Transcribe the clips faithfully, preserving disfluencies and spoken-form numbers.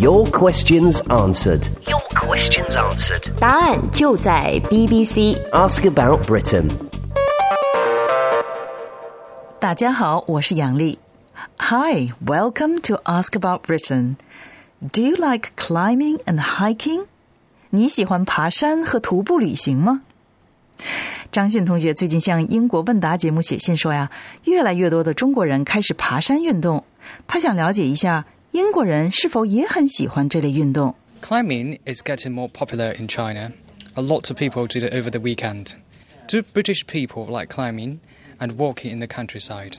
Your questions answered. Your questions answered. 答案就在 B B C Ask About Britain. 大家好，我是杨丽。Hi, welcome to Ask About Britain. Do you like climbing and hiking? 你喜欢爬山和徒步旅行吗？张迅同学最近向英国问答节目写信说呀，越来越多的中国人开始爬山运动，他想了解一下英国人是否也很喜欢这类运动。 Climbing is getting more popular in China. A lot of people did it over the weekend. Do British people like climbing and walking in the countryside?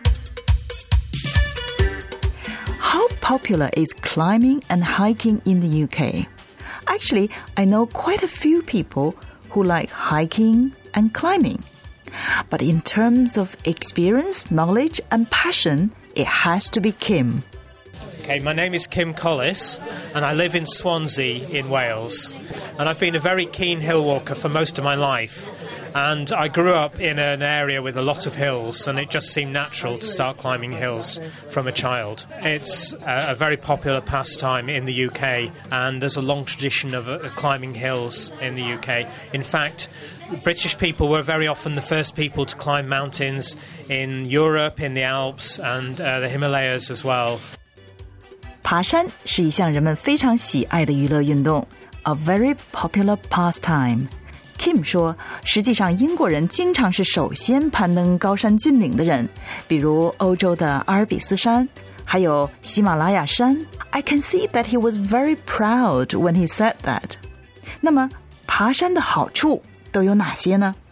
How popular is climbing and hiking in the U K? Actually, I know quite a few people who like hiking and climbing. But in terms of experience, knowledge and passion, it has to be Kim. Okay, my name is Kim Collis and I live in Swansea in Wales. And I've been a very keen hill walker for most of my life. And I grew up in an area with a lot of hills, and it just seemed natural to start climbing hills from a child. It's a, a very popular pastime in the U K, and there's a long tradition of uh, climbing hills in the U K. In fact, British people were very often the first people to climb mountains in Europe, in the Alps, and uh, the Himalayas as well. 爬山是一项人们非常喜爱的娱乐运动 ，a very popular pastime.Kim 说，实际上英国人经常是首先攀登高山峻岭的人，比如欧洲的阿尔卑斯山，还有喜马拉雅山。I can see that he was very proud when he said that. 那么，爬山的好处都有哪些呢？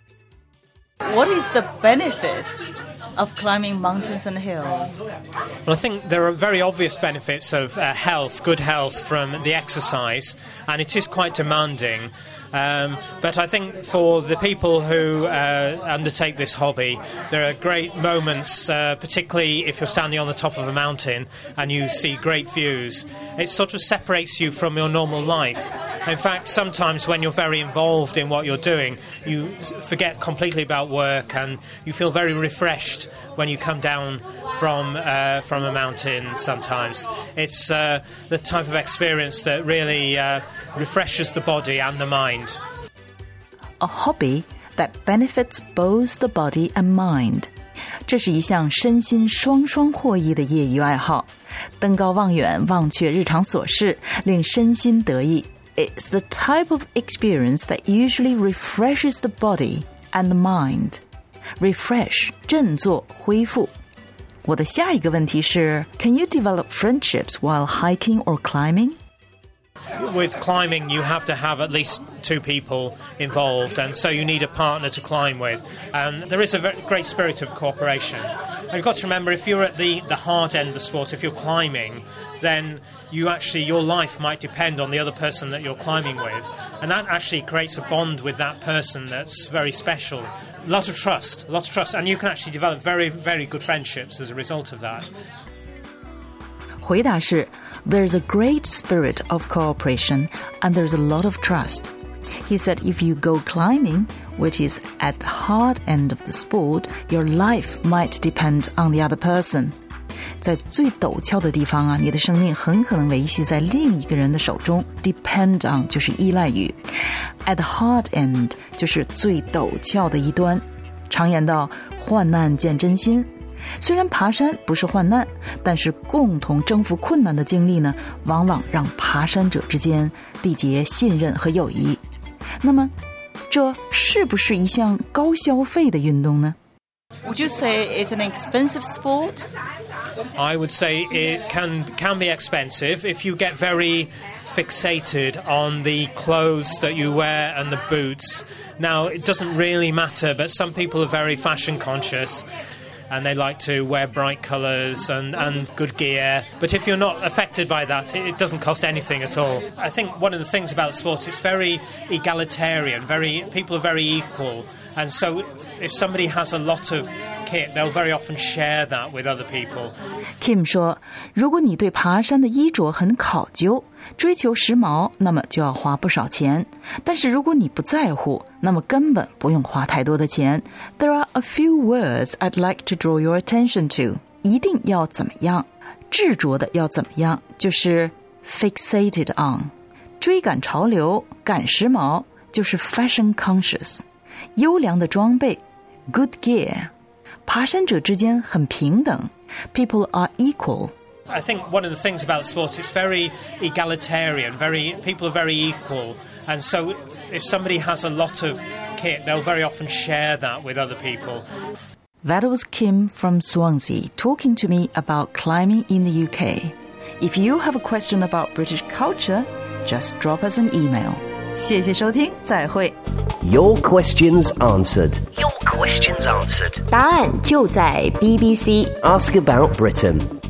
What is the benefit of climbing mountains and hills? Well, I think there are very obvious benefits of uh, health, good health from the exercise, and it is quite demanding.Um, but I think for the people who uh, undertake this hobby, there are great moments, uh, particularly if you're standing on the top of a mountain and you see great views. It sort of separates you from your normal life. In fact, sometimes when you're very involved in what you're doing, you forget completely about work and you feel very refreshed when you come down from uh, from a mountain sometimes. It's uh, the type of experience that really uh, refreshes the body and the mind.A hobby that benefits both the body and mind. 这是一项身心双双获益的业余爱好。登高望远，忘却日常琐事，令身心得益。It's the type of experience that usually refreshes the body and the mind. Refresh, 振作，恢复。我的下一个问题是 Can you develop friendships while hiking or climbing?With climbing, you have to have at least two people involved, and so you need a partner to climb with. And there is a very great spirit of cooperation. And you've got to remember, if you're at the, the hard end of the sport, if you're climbing, then you actually, your life might depend on the other person that you're climbing with. And that actually creates a bond with that person that's very special. A lot of trust, a lot of trust. And you can actually develop very, very good friendships as a result of that. 回答是 There's a great spirit of cooperation and there's a lot of trust. He said if you go climbing, which is at the hard end of the sport, your life might depend on the other person. 在最陡峭的地方啊，你的生命很可能维系在另一个人的手中。Depend on 就是依赖于 At the hard end 就是最陡峭的一端。常言道，患难见真心。虽然爬山不是患难，但是共同征服困难的经历呢，往往让爬山者之间缔结信任和友谊。那么，这是不是一项高消费的运动呢？ Would you say it's an expensive sport? I would say it can can be expensive if you get very fixated on the clothes that you wear and the boots. Now, it doesn't really matter, but some people are very fashion conscious. And they like to wear bright colours and, and good gear. But if you're not affected by that, it, it doesn't cost anything at all. I think one of the things about sports, it's very egalitarian, very people are very equal. And so if somebody has a lot of kit, they'll very often share that with other people. Kim 说，如果你对爬山的衣着很考究，追求时髦，那么就要花不少钱。但是如果你不在乎，那么根本不用花太多的钱。There are a few words I'd like to draw your attention to. 一定要怎么样？执着的要怎么样？就是 fixated on. 追赶潮流，赶时髦，就是 fashion conscious. 优良的装备 good gear. 爬山者之间很平等 people are equal. I think one of the things about sports, it's very egalitarian, very people are very equal, and so if somebody has a lot of kit, they'll very often share that with other people. That was Kim from Swansea talking to me about climbing in the U K. If you have a question about British culture, just drop us an email. 谢谢收听，再会。 Your questions answered. Your questions answered. 答案就在 B B C Ask about Britain.